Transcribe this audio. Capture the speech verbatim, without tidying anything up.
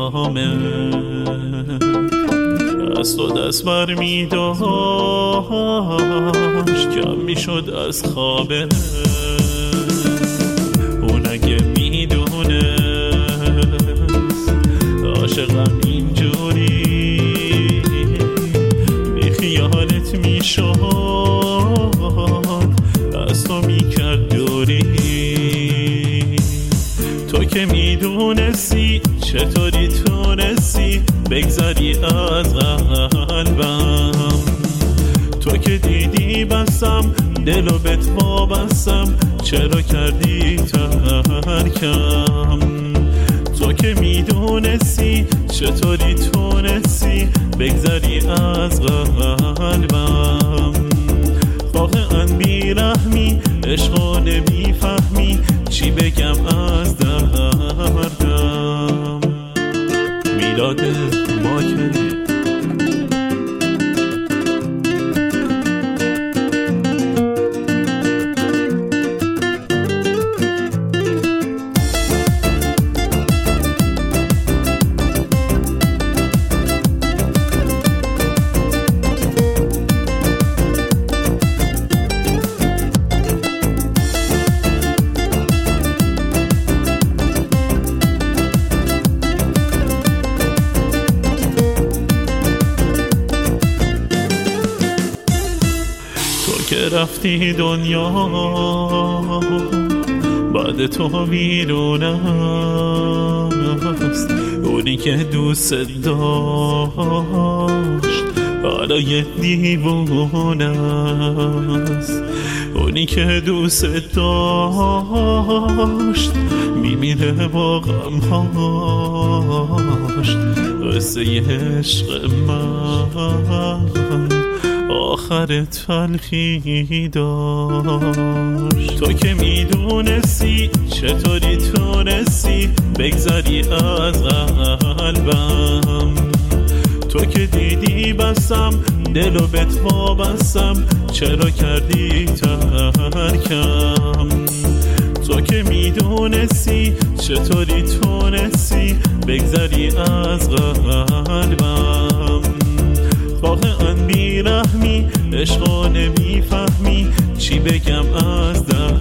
نامه از تو دست بر می داشت کم می شد از خوابه اون اگه می دونه عاشقم اینجوری بی خیالت می شد از تو می کرد دوری تو که می دونستی چطوری تونستی بگذری از قلبم تو که دیدی بستم دلو بهت وابستم چرا کردی ترکم تو که میدونستی چطوری تونستی بگذری از قلبم واقعا بیرحمی عشقو نمیفهمی چی بگم از دردم میلاد ماکری که رفتی دنیا بعد تو ویرون است اونی که دوست داشت حالا یه دیوونه است اونی که دوست داشت میمیره با غمهاش قصه عشق من آخر تلخی داشت تو که میدونستی چطوری تونستی بگذری از قلبم تو که دیدی بستم دلو بهت وابستم چرا کردی ترکم تو که میدونستی چطوری تونستی بگذری از قلبم واقعا بیرحمی عشقو نمیفهمی چی بگم از دردم